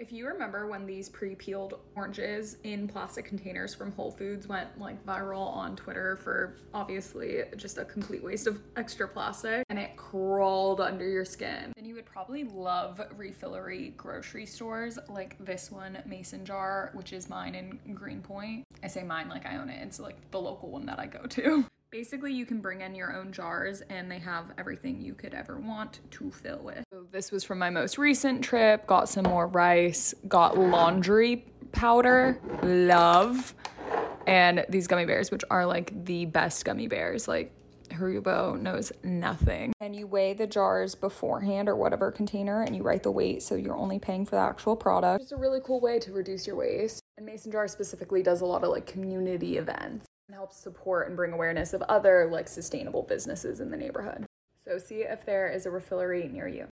If you remember when these pre-peeled oranges in plastic containers from Whole Foods went like viral on Twitter for obviously just a complete waste of extra plastic and it crawled under your skin, then you would probably love refillery grocery stores like this one, Mason Jar, which is mine in Greenpoint. I say mine like I own it. It's like the local one that I go to. Basically, you can bring in your own jars and they have everything you could ever want to fill with. So this was from my most recent trip. Got some more rice, got laundry powder, love, and these gummy bears, which are like the best gummy bears. Like Haribo knows nothing. And you weigh the jars beforehand or whatever container and you write the weight so you're only paying for the actual product. Just a really cool way to reduce your waste. And Mason Jar specifically does a lot of like community events and helps support and bring awareness of other like sustainable businesses in the neighborhood. So see if there is a refillery near you.